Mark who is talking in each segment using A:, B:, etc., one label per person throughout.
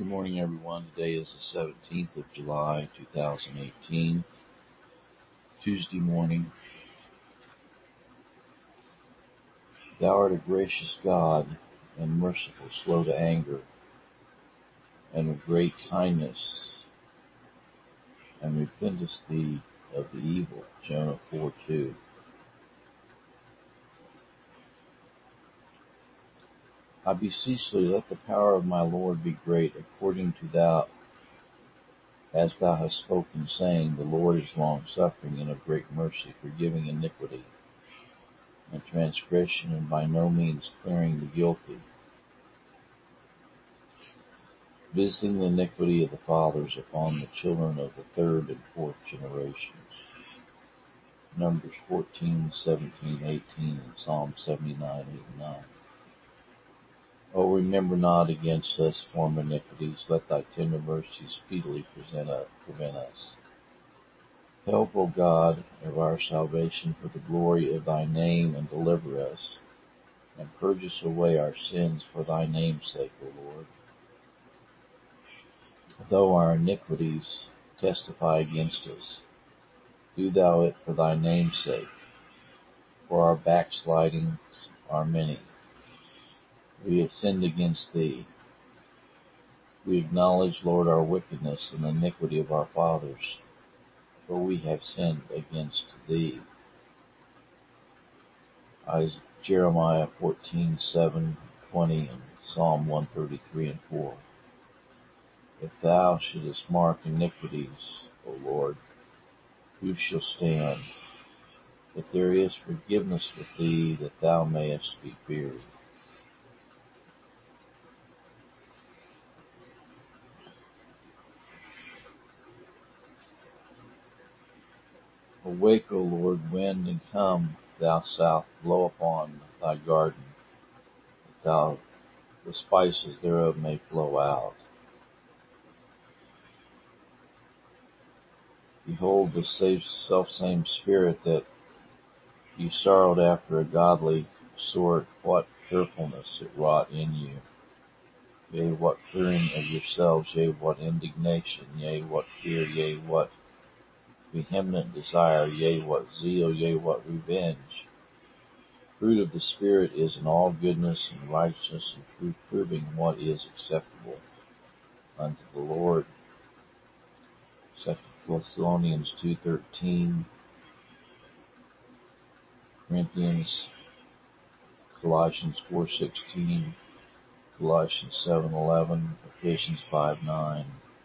A: Good morning, everyone. Today is the 17th of July, 2018, Tuesday morning. Thou art a gracious God and merciful, slow to anger, and of great kindness, and repentest thee of the evil. Jonah 4:2. I beseech thee, let the power of my Lord be great, according to thou, as thou hast spoken, saying, the Lord is long-suffering and of great mercy, forgiving iniquity and transgression, and by no means clearing the guilty, visiting the iniquity of the fathers upon the children of the third and fourth generations. Numbers 14, 17, 18, and Psalm 79, 8, and 9. O remember not against us former iniquities, let thy tender mercies speedily prevent us. Help, O God, of our salvation, for the glory of thy name, and deliver us, and purge us away our sins for thy name's sake, O Lord. Though our iniquities testify against us, do thou it for thy name's sake, for our backslidings are many. We have sinned against thee. We acknowledge, Lord, our wickedness and the iniquity of our fathers, for we have sinned against thee. Jeremiah 14:7, 20, and Psalm 133 and 4. If thou shouldest mark iniquities, O Lord, who shall stand? If there is forgiveness with thee, that thou mayest be feared. Awake, O Lord, wind, and come, thou south, blow upon thy garden, that the spices thereof may flow out. Behold, the selfsame spirit that ye sorrowed after a godly sort, what fearfulness it wrought in you. Yea, what fearing of yourselves, yea, what indignation, yea, what fear, yea, what vehement desire, yea, what zeal, yea, what revenge. Fruit of the Spirit is in all goodness and righteousness and truth, proving what is acceptable unto the Lord. 2 Thessalonians 2:13, Corinthians, Colossians 4:16, Colossians 7:11, Ephesians 5:9.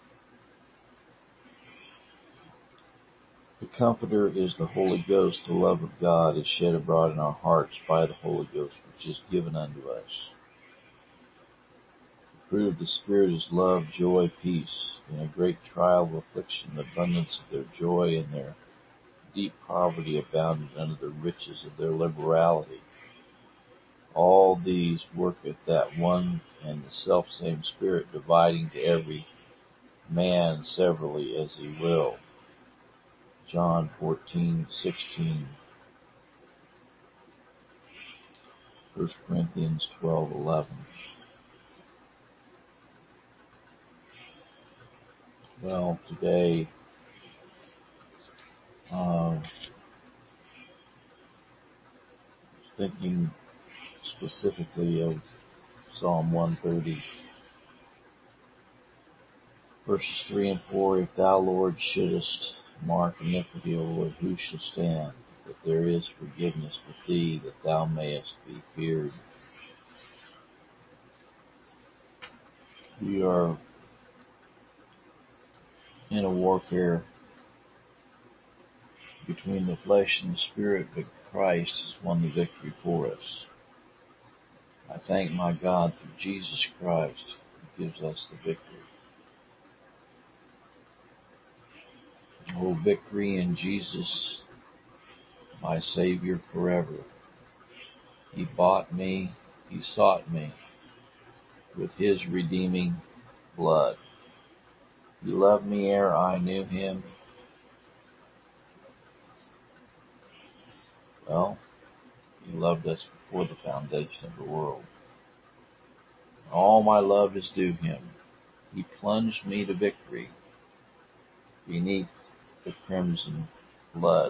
A: The Comforter is the Holy Ghost. The love of God is shed abroad in our hearts by the Holy Ghost, which is given unto us. The fruit of the Spirit is love, joy, peace. In a great trial of affliction, the abundance of their joy and their deep poverty abounded under the riches of their liberality. All these worketh that one and the selfsame Spirit, dividing to every man severally as he will. John 14:16, 1 Corinthians 12:11. Well, today, thinking specifically of Psalm 130, verses 3 and 4. If thou, Lord, shouldest mark iniquity, O Lord, who shall stand? If there is forgiveness with thee, that thou mayest be feared. We are in a warfare between the flesh and the spirit, but Christ has won the victory for us. I thank my God through Jesus Christ, who gives us the victory. Oh, victory in Jesus, my Savior forever. He bought me, He sought me with His redeeming blood. He loved me ere I knew Him. Well, He loved us before the foundation of the world. All my love is due Him. He plunged me to victory beneath the crimson blood.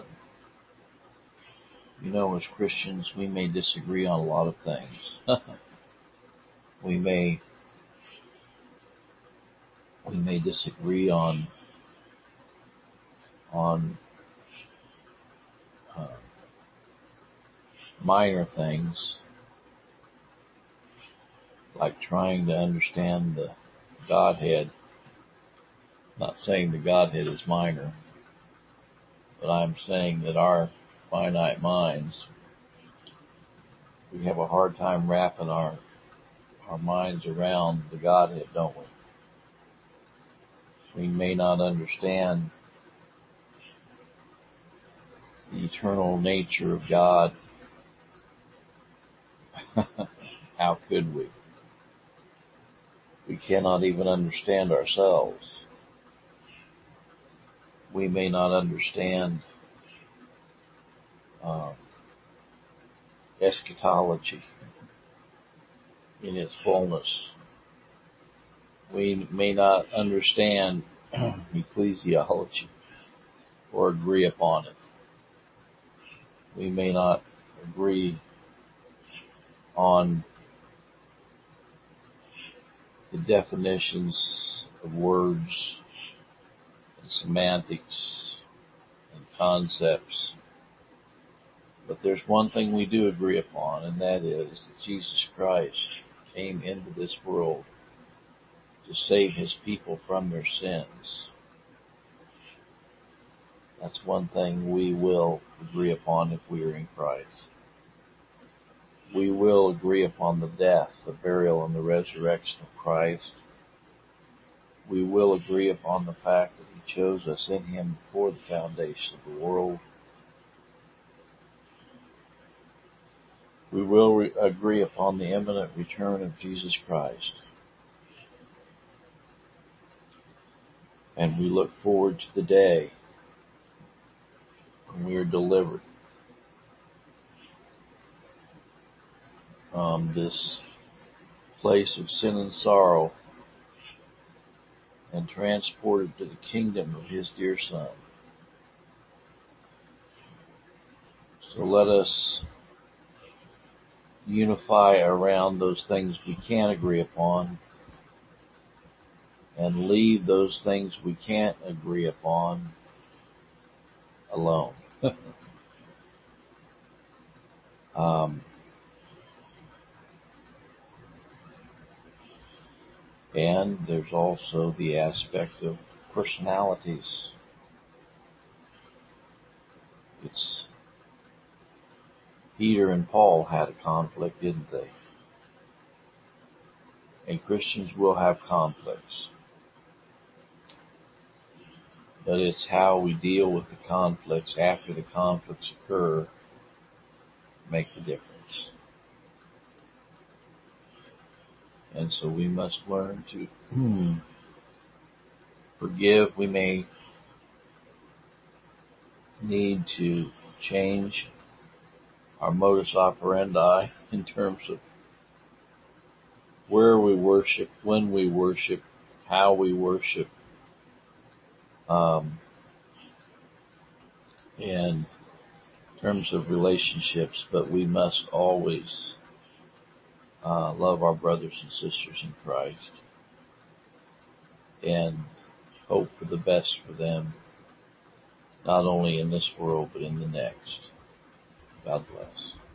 A: You know, as Christians, we may disagree on a lot of things. we may disagree on uh, minor things, like trying to understand the Godhead. Not saying the Godhead is minor, but I'm saying that our finite minds, we have a hard time wrapping our minds around the Godhead, don't we? We may not understand the eternal nature of God. How could we? We cannot even understand ourselves. We may not understand uh, eschatology in its fullness. We may not understand ecclesiology or agree upon it. We may not agree on the definitions of words and semantics and concepts. But there's one thing we do agree upon, and that is that Jesus Christ came into this world to save his people from their sins. That's one thing we will agree upon if we are in Christ. We will agree upon the death, the burial, and the resurrection of Christ. We will agree upon the fact that he chose us in him before the foundation of the world. We will agree upon the imminent return of Jesus Christ. And we look forward to the day when we are delivered from this place of sin and sorrow and transported to the kingdom of his dear Son. So let us unify around those things we can agree upon and leave those things we can't agree upon alone. And there's also the aspect of personalities. It's Peter and Paul had a conflict, didn't they? And Christians will have conflicts. But it's how we deal with the conflicts after the conflicts occur make the difference. And so we must learn to forgive. We may need to change our modus operandi in terms of where we worship, when we worship, how we worship, in terms of relationships, but we must always love our brothers and sisters in Christ and hope for the best for them, not only in this world, but in the next. God bless.